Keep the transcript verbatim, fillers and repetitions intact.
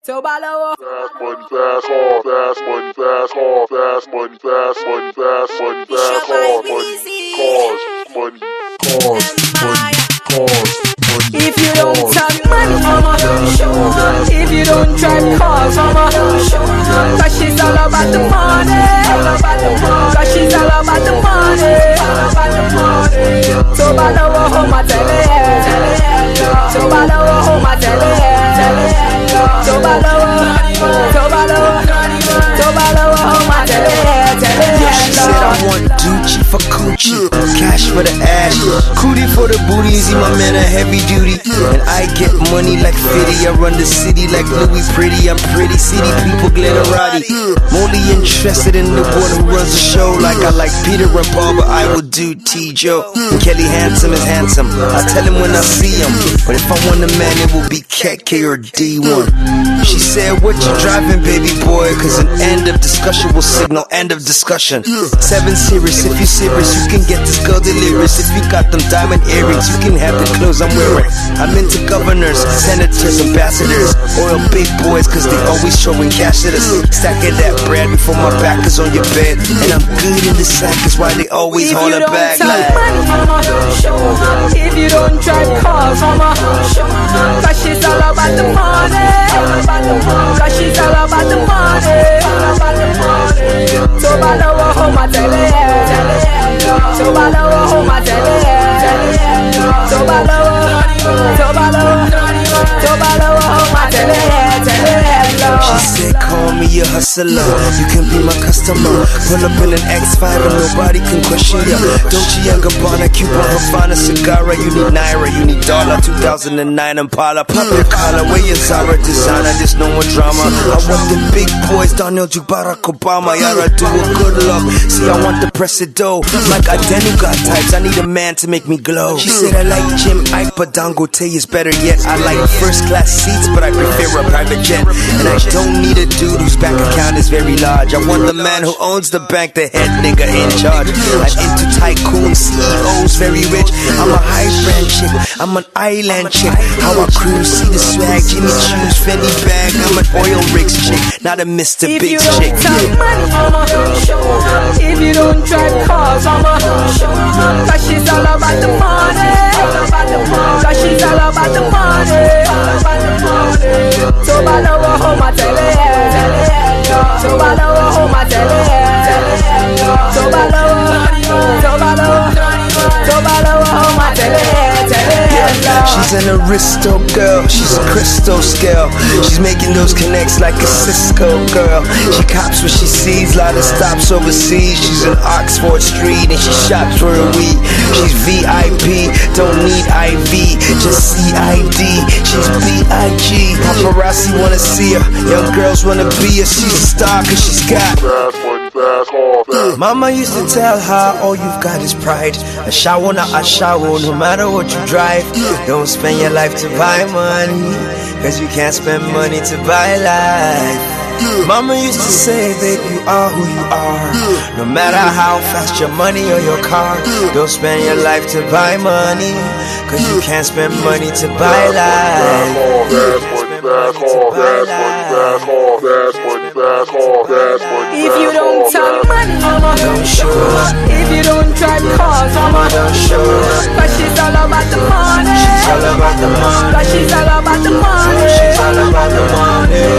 So balawo. Fast money, fast hard, fast money, fast hard, fast money, fast money, fast money, fast hard, money, cars, money, cars, money, cars, money. If you don't have money, mama, if you don't drive cars, mama, cause she's all about the money, cause she's all about the money. So balawo home my tele, so balawo home my tele. So balawo, so balawo, so balawo home my tele, tele. She said I want Gucci for Coochie, cash for the ash, cootie for the booties. My man a heavy duty, and I get money like fifty. I run the city like Louis Pretty. I'm pretty city people glitterati. I'm only interested in the one who runs the show. Like I like Peter and Paul, but I will do T. Joe. Kelly Handsome is handsome. I tell him when I see him, but if I want a man, it will be Cat K or D one. She said, what you driving, baby boy? Cause an end of discussion will signal end of discussion. Seven serious, if you serious, you can get this girl delirious. If you got them diamond earrings, you can have the clothes I'm wearing. I'm into governors, senators, ambassadors, oil big boys, cause they always showing cash to us. Stacking that bread before my back is on your bed. And I'm good in the sack, is why they always hold it back. If you don't have money, mama, if you don't drive cars, mama, cause she's all about the money, cause she's all about the money. So balawo home my tele, so balawo home my tele, so balawo, so balawo, so balawo home my tele, tele. She said, call me a hustler, you can be my customer. Pull up in an X five and nobody can question ya. Dolce and Gabbana, Cuba, Havana, Cigarra. You need Naira, you need dollar. Two thousand nine Impala, pop your collar. Where your Zara designer, there's no more drama. I want the big boys, Daniel Duke, Barack Obama. Yara do a good love. See, I want the Presido. Like I Daniel got types, I need a man to make me glow. She said, I like Jim Ike, but Dangote is better yet. I like first class seats, but I prefer a private jet. And I don't need a dude whose bank account is very large. I want the man who owns the bank, the head nigga in charge. I'm into tycoons, C E Os, very rich. I'm a high brand chick, I'm an island chick. How I cruise, see the swag, Jimmy Choo's, Fendi bag. I'm an oil rigs chick, not a Mister If Big you don't chick. have money, mama, if you don't drive cars, mama, cause she's all about the money, cause she's all about the money. So balawo home my tele, so balawo home my tele, so balawo, so balawo, so balawo home my tele, tele. She's an aristo girl, she's a crystal scale. She's making those connects like a Cisco girl. She cops what she sees, lot of stops overseas. She's in Oxford Street and she shops for a week. She's V I P, don't need I V, just C I D. She's B I G, paparazzi wanna see her, young girls wanna be her. She's a star cause she's got Fast money, fast hard, fast. Mama used to tell her, all you've got is pride. A shower, not a shower, no matter what you drive. Don't spend your life to buy money, cause you can't spend money to buy life. Mama used to say, babe, you are who you are. No matter how fast your money or your car. Don't spend your life to buy money, cause you can't spend money to buy life. Fast money, fast hard, fast money, fast hard, fast money, fast hard, fast money. If you don't have money, mama, Don't show up, if you don't drive cars, mama, don't show up. cause she's all about the money, All about the money, cause she's all about the money. all about the money.